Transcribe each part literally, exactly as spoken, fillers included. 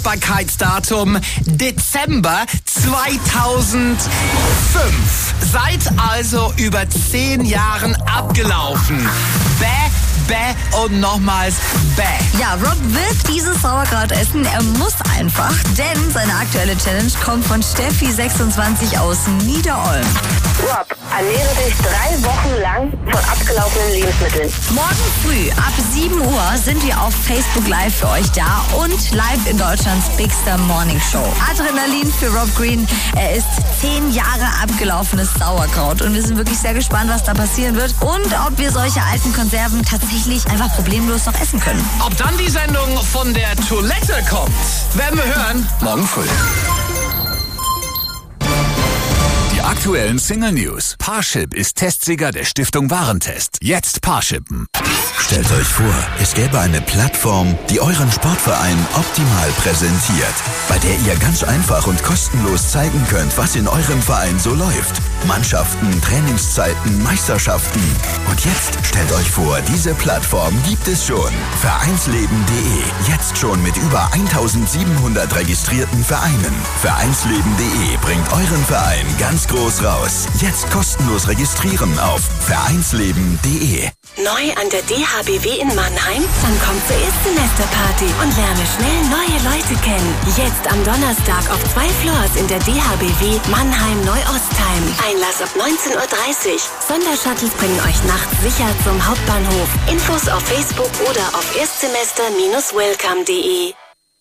Haltbarkeitsdatum Dezember zweitausendfünf. Seit also über zehn Jahren abgelaufen. Bäh, bäh und nochmals bäh. Ja, Rob wird dieses Sauerkraut essen. Er muss einfach, denn seine aktuelle Challenge kommt von Steffi sechsundzwanzig aus Niederolm. Rob, ernähre dich drei Wochen lang von abgelaufenen Lebensmitteln. Morgen früh ab sieben Uhr sind wir auf Facebook Live für euch da und live in Deutschlands Bigster Morning Show. Adrenalin für Rob Green. Er ist zehn Jahre abgelaufenes Sauerkraut und wir sind wirklich sehr gespannt, was da passieren wird und ob wir solche alten Konserven tatsächlich einfach problemlos noch essen können. Ob dann die Sendung von der Toilette kommt, werden wir hören morgen früh. Die aktuellen Single News. Parship ist Testsieger der Stiftung Warentest. Jetzt Parshippen. Stellt euch vor, es gäbe eine Plattform, die euren Sportverein optimal präsentiert, bei der ihr ganz einfach und kostenlos zeigen könnt, was in eurem Verein so läuft. Mannschaften, Trainingszeiten, Meisterschaften. Und jetzt stellt euch vor, diese Plattform gibt es schon. Vereinsleben punkt de. Jetzt schon mit über eintausendsiebenhundert registrierten Vereinen. Vereinsleben punkt de bringt euren Verein ganz groß raus. Jetzt kostenlos registrieren auf vereinsleben punkt de. Neu an der D H B W in Mannheim? Dann komm zur Erstsemesterparty und lerne schnell neue Leute kennen. Jetzt am Donnerstag auf zwei Floors in der D H B W Mannheim Neu-Ostheim. Einlass ab neunzehn Uhr dreißig. Sondershuttles bringen euch nachts sicher zum Hauptbahnhof. Infos auf Facebook oder auf erstsemester Bindestrich welcome punkt de.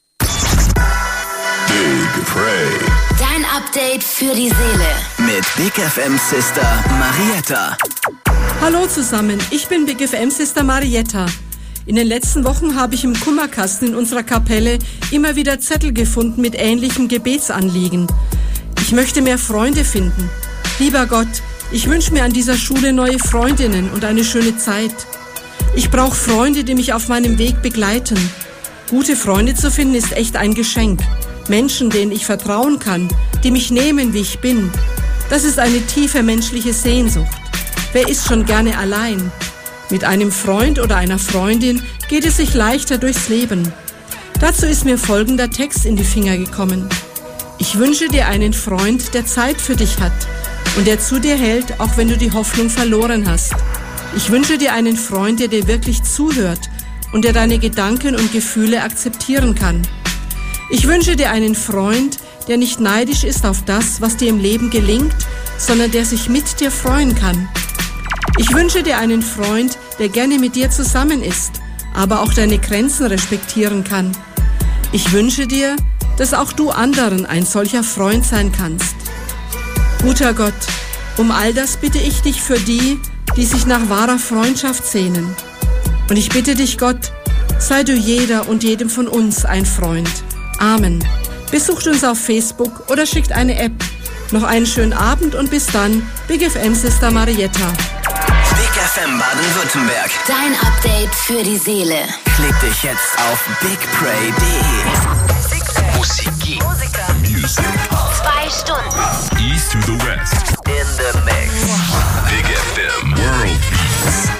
Big Pray. Dein Update für die Seele. Mit Big F M Sister Marietta. Hallo zusammen, ich bin Big F M Sister Marietta. In den letzten Wochen habe ich im Kummerkasten in unserer Kapelle immer wieder Zettel gefunden mit ähnlichen Gebetsanliegen. Ich möchte mehr Freunde finden. Lieber Gott, ich wünsche mir an dieser Schule neue Freundinnen und eine schöne Zeit. Ich brauche Freunde, die mich auf meinem Weg begleiten. Gute Freunde zu finden ist echt ein Geschenk. Menschen, denen ich vertrauen kann, die mich nehmen, wie ich bin. Das ist eine tiefe menschliche Sehnsucht. Wer ist schon gerne allein? Mit einem Freund oder einer Freundin geht es sich leichter durchs Leben. Dazu ist mir folgender Text in die Finger gekommen. Ich wünsche dir einen Freund, der Zeit für dich hat und der zu dir hält, auch wenn du die Hoffnung verloren hast. Ich wünsche dir einen Freund, der dir wirklich zuhört und der deine Gedanken und Gefühle akzeptieren kann. Ich wünsche dir einen Freund, der nicht neidisch ist auf das, was dir im Leben gelingt, sondern der sich mit dir freuen kann. Ich wünsche dir einen Freund, der gerne mit dir zusammen ist, aber auch deine Grenzen respektieren kann. Ich wünsche dir, dass auch du anderen ein solcher Freund sein kannst. Guter Gott, um all das bitte ich dich für die, die sich nach wahrer Freundschaft sehnen. Und ich bitte dich, Gott, sei du jeder und jedem von uns ein Freund. Amen. Besucht uns auf Facebook oder schickt eine App. Noch einen schönen Abend und bis dann, Big F M Sister Marietta. Big F M Baden-Württemberg. Dein Update für die Seele. Klick dich jetzt auf big pray punkt de. Musik. Music. Zwei Stunden. East to the West. In the mix. Big F M. World Beats.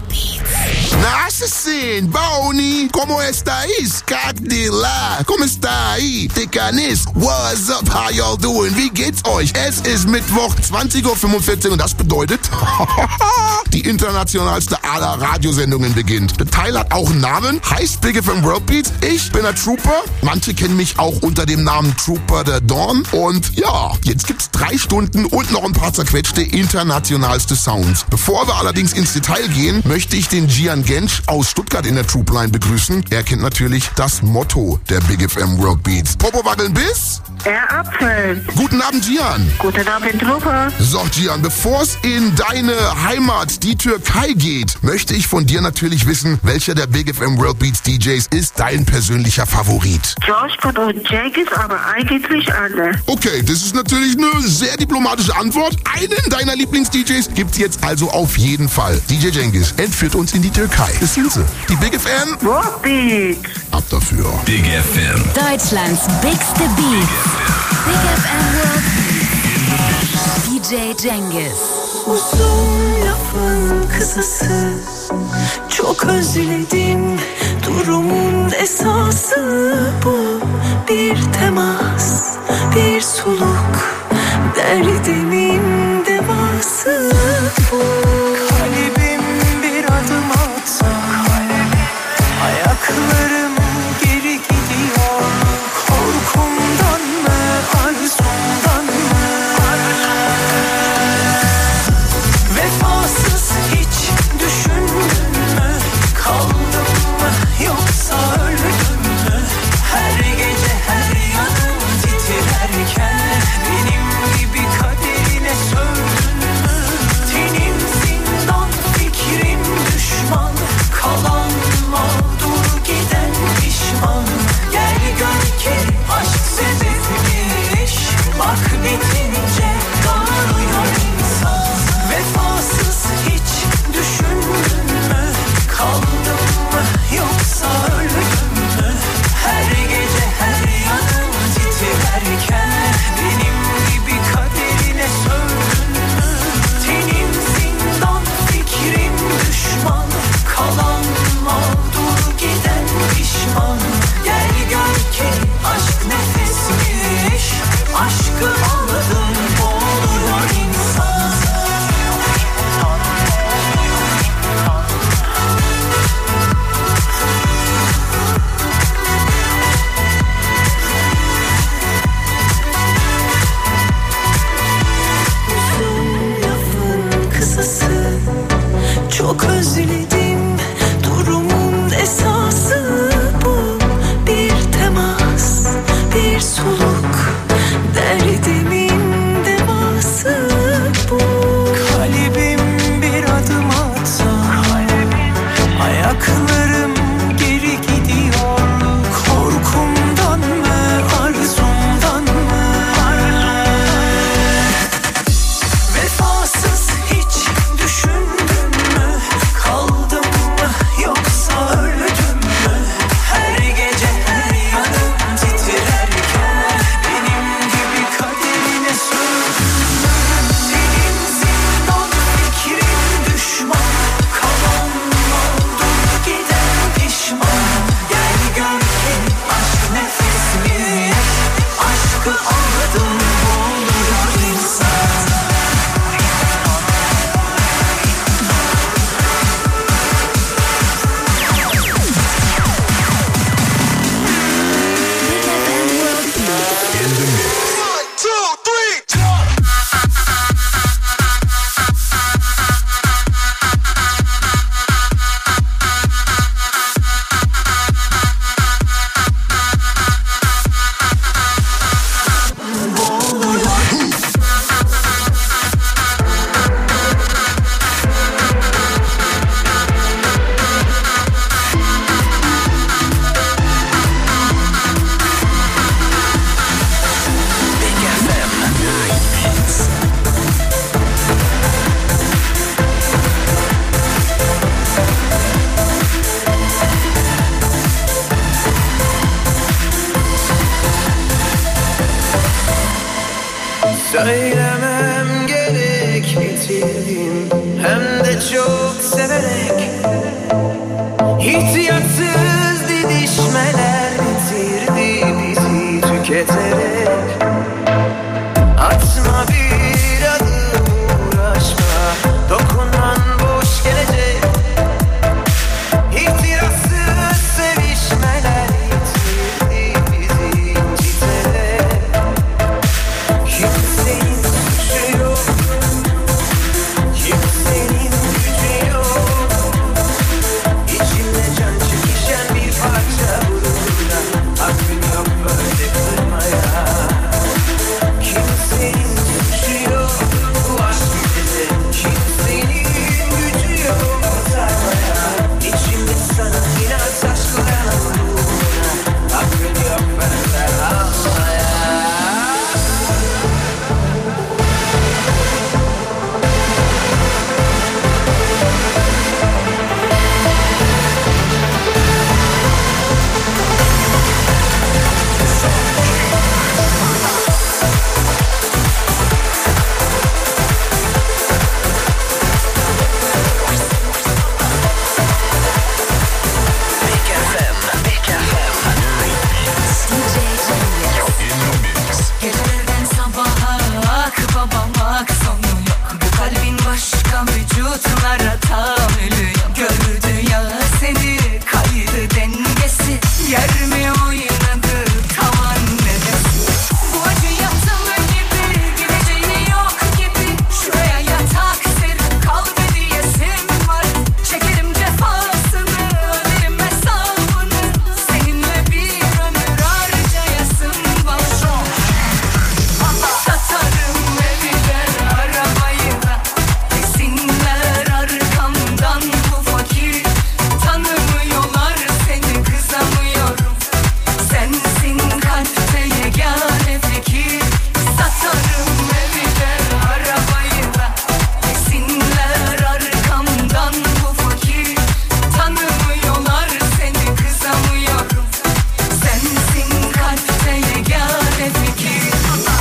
Nascen, Boni, ¿cómo estáis? Cagdilla, ¿cómo está ahí? Ticanis, what's up, how y'all doing? Wie geht's euch? Es ist Mittwoch, zwanzig Uhr fünfundvierzig und das bedeutet, die internationalste aller Radiosendungen beginnt. Der Teil hat auch einen Namen, heißt Big F M World Beats. Ich bin der Trooper, manche kennen mich auch unter dem Namen Trooper der Dawn. Und ja, jetzt gibt's drei Stunden und noch ein paar zerquetschte internationalste Sounds. Bevor wir allerdings ins Detail gehen, möchte ich den Gian Gensch aus Stuttgart in der Troopline begrüßen. Er kennt natürlich das Motto der Big F M World Beats. Popo wackeln bis? Er Apfel. Guten Abend, Gian. Guten Abend, Trooper. So, Gian, bevor es in deine Heimat, die Türkei geht, möchte ich von dir natürlich wissen, welcher der Big F M World Beats D Js ist dein persönlicher Favorit? Joshpot und Jenkins, aber eigentlich alle. Okay, das ist natürlich eine sehr diplomatische Antwort. Einen deiner Lieblings-D Js gibt's jetzt also auf jeden Fall. D J Cengiz entführt uns in die Türkei. Das sind sie. Die Big F M World Beats. Ab dafür. Big F M. Deutschlands bigste Beats. Big F M World Beats. D J Cengiz. Uzun lafın kısası Çok özledim, durumun esası bu. Bir temas, bir soluk, derdimin devası bu. Kalbim bir adım atsa, ayaklarım geri gidiyor. Korkumdan mı, arzumdan mı? Vefasız hiç düşündün mü? Kaldım mı yoksa öldüm mü? Her gece her yanım titrerken benim gibi kaderine sövdün mü? Tenim zindan, fikrim düşman, kalan mağdur giden pişman. Gel gör ki aşk sebepmiş, bak bitince darıyor insan. Vefasız hiç düşündün mü? Kaldım mı yoksa öldüm mü? Her gece her yanım titrerken benim gibi kaderine sövdün mü? Tenim zindan, fikrim düşman, kalan mağdur giden pişman. Gel gör ki aşk nefesmiş, aşkı aldın boğuluyor insan. Uzun lafın kısası, çok özledim, durumun esası bu. Bir temas, bir soluk, derdimin devası bu. Kalbim bir adım atsa, ayaklarım geri gidiyor. Korkumdan mı, arzumdan mı? Vefasız hiç düşündün mü? Kaldım mı yoksa öldüm mü? Her gece her yanım titrerken benim gibi kaderine sövdün mü? Senin zindan, fikrim düşman, kalan mağdur giden pişman. Gel gör ki aşk nefesmiş, aşkı aldın boğuluyor insan. Söylemem gerek, bitirdim hem de çok severek. İhtiyatsız didişmeler bitirdi bizi tüketerek. Atma bir adım, uğraşma, dokunman boş gelecek. İhtirassız sevişmeler bitirdi bizi inciterek. Kimsenin suçu yok, kimsenin gücü yok. vücutlara tahammülüm. Gördü ya seni kaydı dengesi. Yer mi oynadı tavan nefesi. Bu acı yatılı gibi gideceği yok gibi. Şuraya yatak ser kalbe diyesim var. Çekerim cefasını öderim hesabını. Seninle bir ömür harcayasım var. Satarım evi de arabayı da. Desinler arkamdan bu fakir. Tanımıyorlar seni kızamıyorum. Sensin kalpte yegane fikir. Satarım evi de arabayı da. Desinler arkamdan bu fakir. Tanımıyorlar seni kızamıyorum. Sensin kalpte yegane fikir.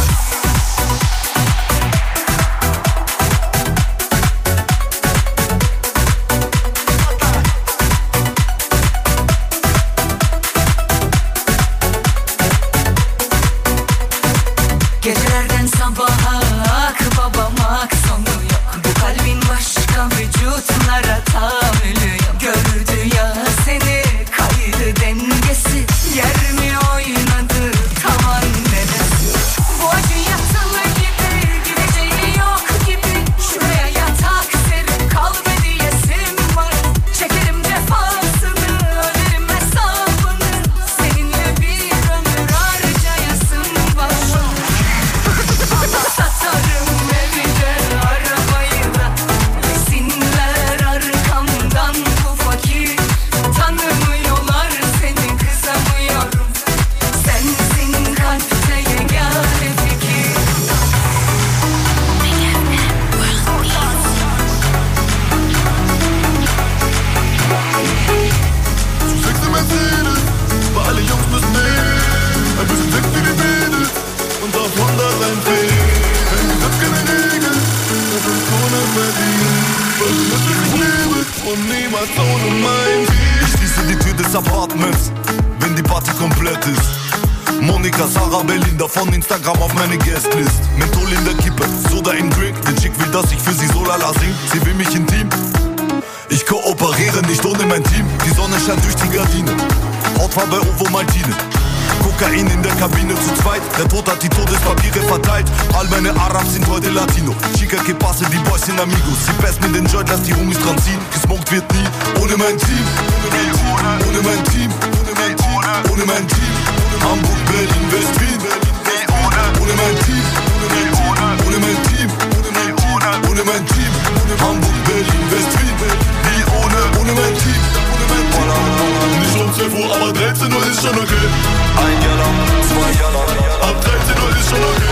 Gecelerden sabaha ak babam ak sonu yok. Bu kalbin başka vücutlara tahammülü yok. Gördü ya seni kaydı dengesi. Yer mi oynadı tavan nefesi. Bu acı yatılı gibi gideceği yok gibi. Şuraya yatak ser kalbe diyesim var. Çekerim cefasını öderim hesabını. Seninle bir ömür harcayasım var. Satarım evi de arabayı da. Desinler arkamdan bu fakir. Tanımıyorlar seni kızamıyorum. Sensin kalpte yegane fikir. Zu sexy Mercedes, weil alle Jungs müssen nehmen. Ein bisschen Sex für die Mädels und davon da reinfällt. Denn es gibt keine Regeln, das ist ohne Verdienen. Was nützt ich lebe und niemals ohne mein Ziel. Ich schließe die Tür des Apartments, wenn die Party komplett ist. Monika, Sarah, Belinda von Instagram auf meine Guestlist. Menthol in der Kippe, Soda im Drink. Der Chick will, dass ich für sie so lala sing. Sie will mich intim. Ich kooperiere nicht ohne mein Team. Die Sonne scheint durch die Gardine. Hautfarbe Ovomaltine. Kokain in der Kabine zu zweit. Der Tod hat die Todespapiere verteilt. All meine Arabs sind heute Latino. Chica que passe, die Boys sind amigos. Sie passen in den Joint, lass die Homies dran ziehen. Gesmoked wird nie ohne mein Team. Ohne mein Team. Ohne mein Team. Ohne mein Team. Hamburg, Berlin, West, Wien. Ohne mein Team. Ohne mein Team. Ohne mein Team. Hamburg, Berlin, West, Wien. Wie ohne, ohne mein Team. Nicht um zwölf Uhr, aber dreizehn Uhr ist schon okay. Ein Jahr lang, zwei Jahre lang. Ab dreizehn Uhr ist schon okay.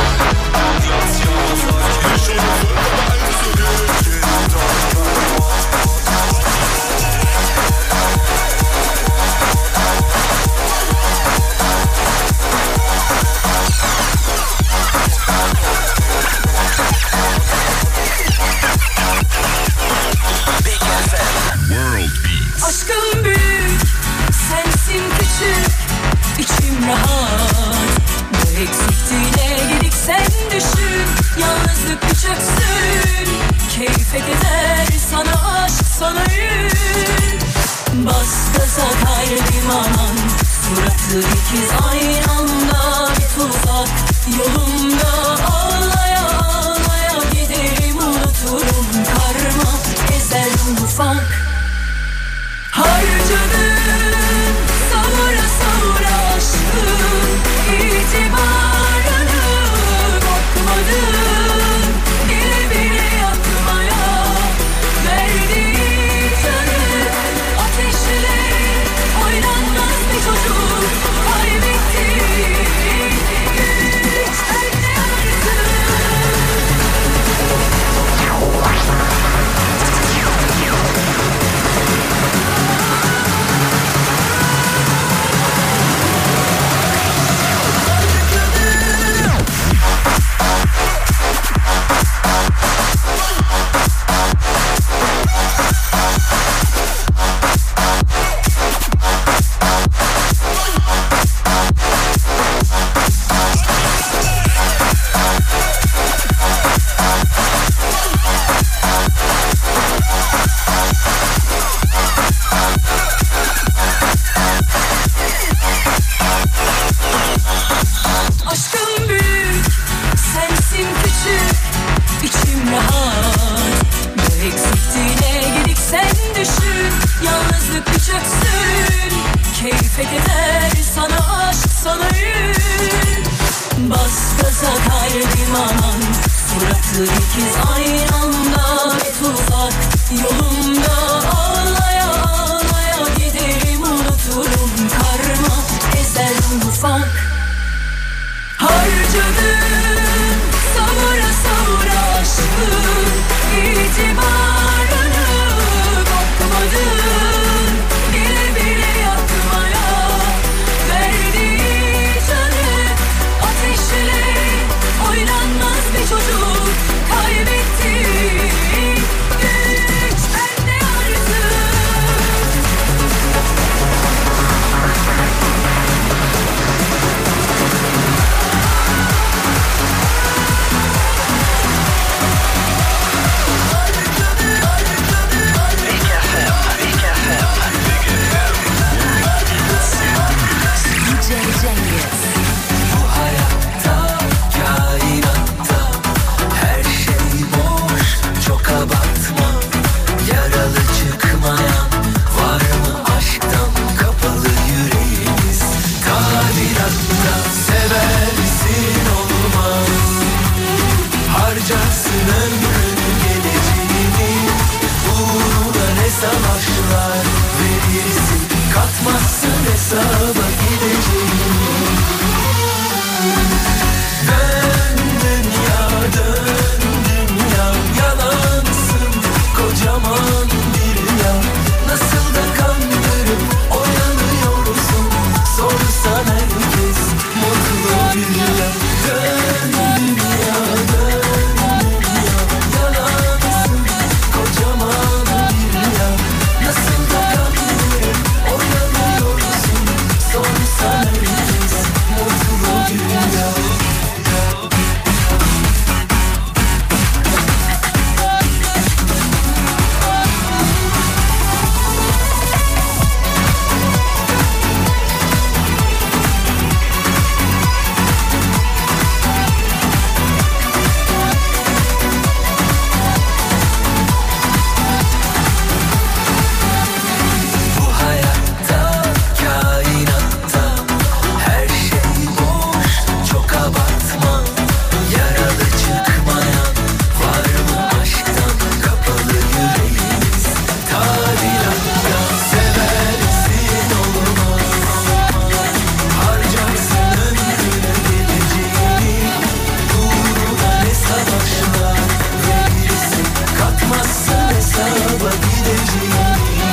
Nicht schon um zwölf, aber eins ist okay. Aşkım büyük, sensin küçük, içim rahat. Bu eksikliğine gidik sen düşün. Yalnızlık bir çöksün, keyfe keder sana aşk sana yün. Bas gaza kalbim aman, suratlı ikiz aynı anda bir tuzak. Yolumda ağlaya ağlaya giderim unuturum karma ezer ufak. Harcadın savura savura aşkın itibarını bakmadın bile bile yakmaya verdiğin canı ateşle oynanmaz bir çocuk kaybettin. Eksikliğine gidik sen düşün, yalnızlık bir çöksün. Keyfe keder, sana aşk, sana yün. Bas gaza kalbim aman, suratı ikiz aynı anda. Et uzak yolumda, ağlaya ağlaya giderim, unuturum karma, ezer ufak. Harcadım savura savura aşkın, itibarını bakmadın, bile bile yakmaya verdiği canı. Ateşle oynanmaz bir çocuk, kaybettim güç bende artık. Bu hayatta, kainatta her şey boş, çok abartma. Yaralı çıkmayan var mı aşktan, kapalı yüreğimiz tadilatta. Seversin olmaz, harcarsın ömrünü geleceğini. Uğruna ne savaşlar verirsin, katmazsın hesaba gideceğini. Dön dünya, dön dünya, yalansın kocaman bir rüya. Nasıl da kandırıp oyanıyorsun, sorsan herkes mutlu bir rüya. Dön dünya, dön dünya, yalansın kocaman bir rüya. Nasıl da kandırıp oyanıyorsun, sorsan herkes mutlu bir rüya. Bu hayatta, kainatta her şey boş, çok abartma. Yaralı çıkmayan var mı aşktan, kapalı yüreğimiz tadilatta. Seversin olmaz, harcarsın ömrünü geleceğini. Uğruna ne savaşlar verirsin, katmazsın hesaba gideceğini.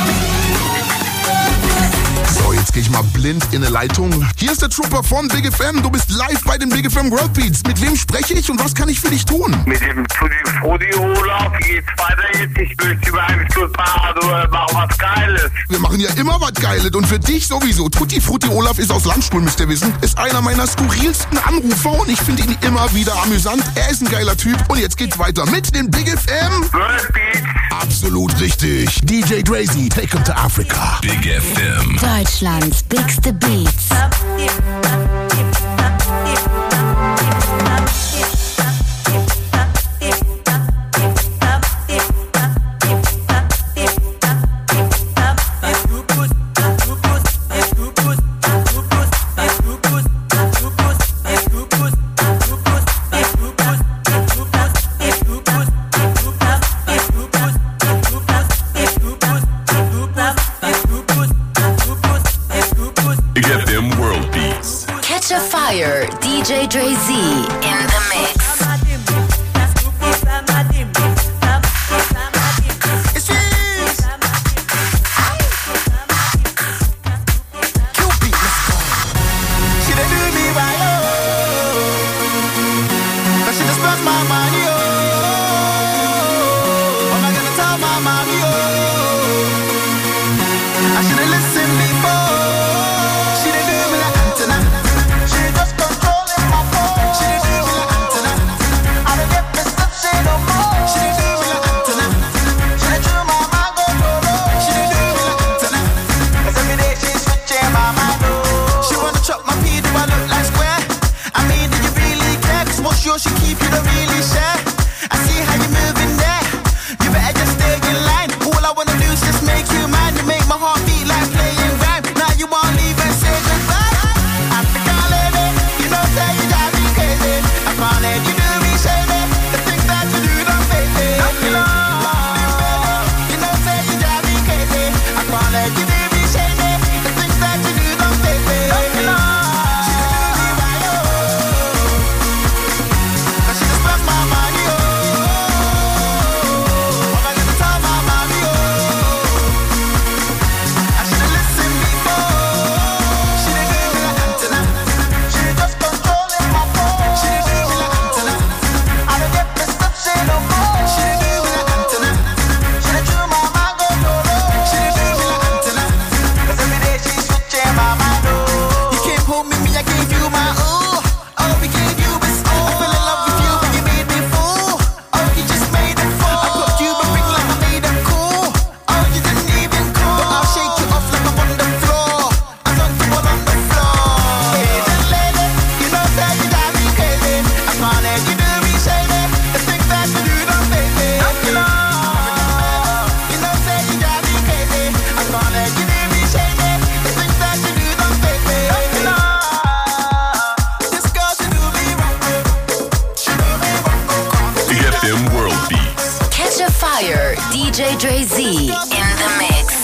So, jetzt gehe ich mal blind in eine Leitung. Hier ist der Trooper von Big F M. Du bist live bei den Big F M World Beats. Mit wem spreche ich und was kann ich für dich tun? Mit dem Frudi Olaf geht's weiter jetzt. Ich möchte über einen Schlussfahrer, du äh, mach was Geiles. Wir machen ja immer was Geiles und für dich sowieso. Tutti Frutti Olaf ist aus Landstuhl, müsst ihr wissen. Ist einer meiner skurrilsten Anrufer und ich finde ihn immer wieder amüsant. Er ist ein geiler Typ und jetzt geht's weiter mit den Big F M World Beats. Absolut richtig. D J Drazy, take him to Africa. Big F M. Deutschlands bigste Beats. Big F M World Beats. Catch a Fire, D J Drazy in the mix. She Fire, D J Dre Z in the mix.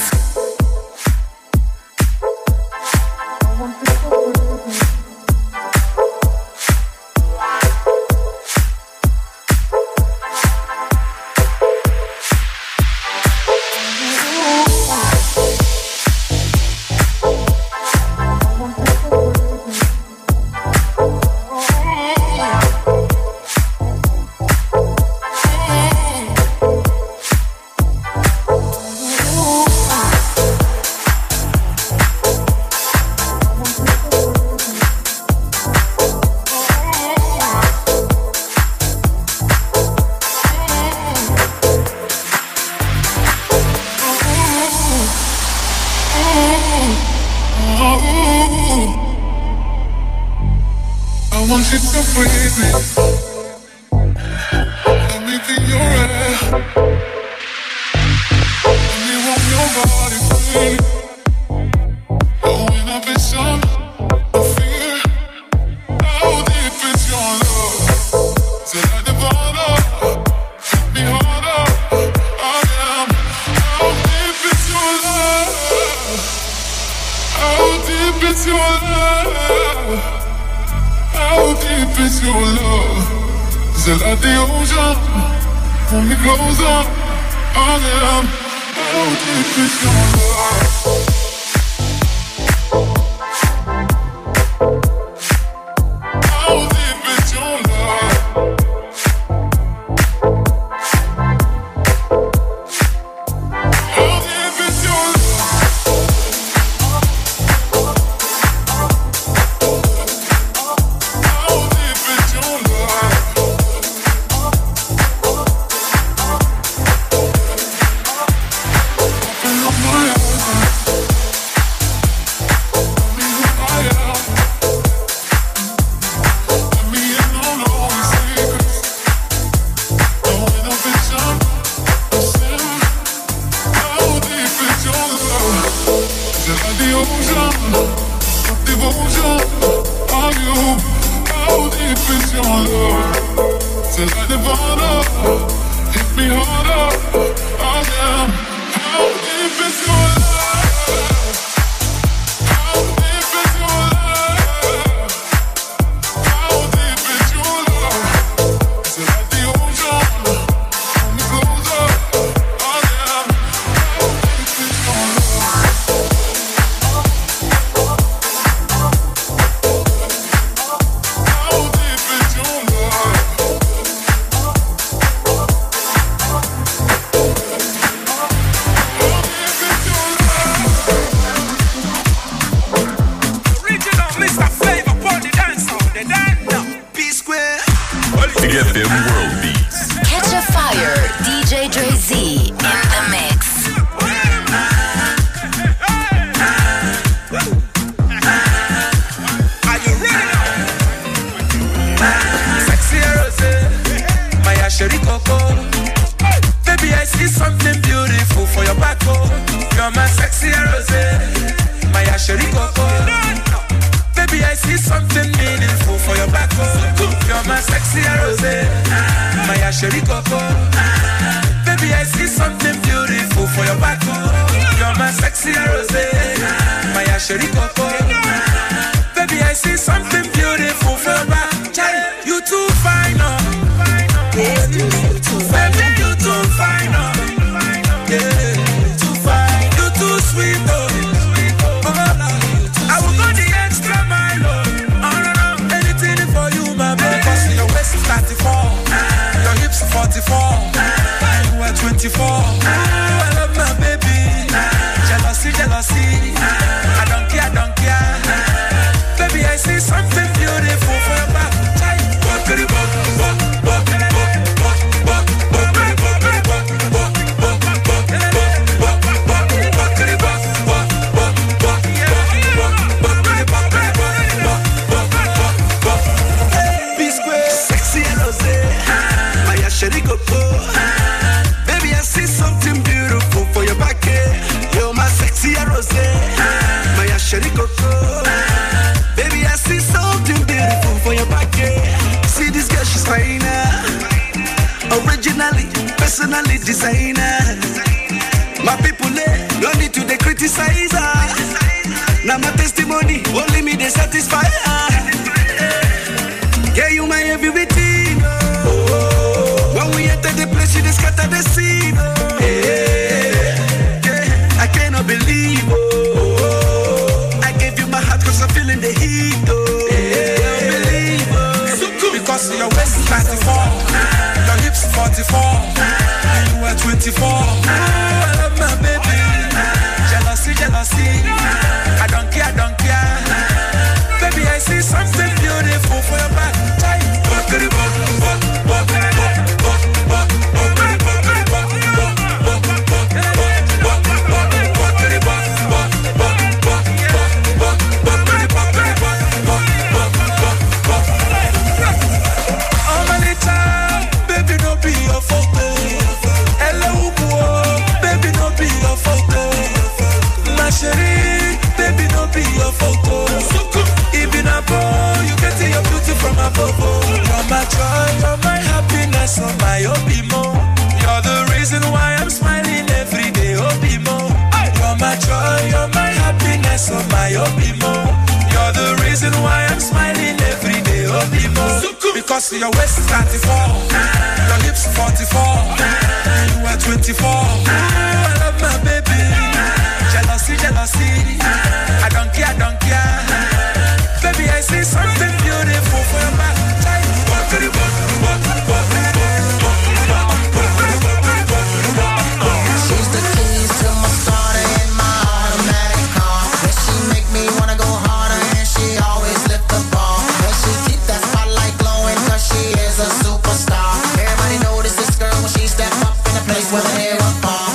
Baby, I see personally designer. My people, eh, no need to they criticize her. Now my testimony, only me they satisfy her. Yeah, you my everything. Oh, when we enter the place, you just scatter the scene. Yeah, yeah, I cannot believe. Oh, I gave you my heart cause I'm feeling the heat. Oh, yeah, I don't believe. Oh, because your waist is ninety-four, your hips forty-four, and you are twenty-four. I love my baby. Jealousy, jealousy. I don't care, I don't care. Baby, I see something beautiful for your back. Baby, no be your photo. Even a boy, you get your beauty from above. You're my joy, you're my happiness, you're my Obimo. You're the reason why I'm smiling every day, Obimo. You're my joy, you're my happiness, you're my Obimo. You're the reason why I'm smiling every day, Obimo. Because your waist is ninety-four, your hips forty-four, you are twenty-four. I love my baby. Jealousy, jealousy. I don't care, I don't care. Baby, I see something beautiful for your back. She's the keys to my starter in my automatic car. Yeah, she make me wanna go harder and she always lift the bar. Yeah, she keep that spotlight glowing cause she is a superstar. Everybody notice this girl when she step up in a place where the hair up on.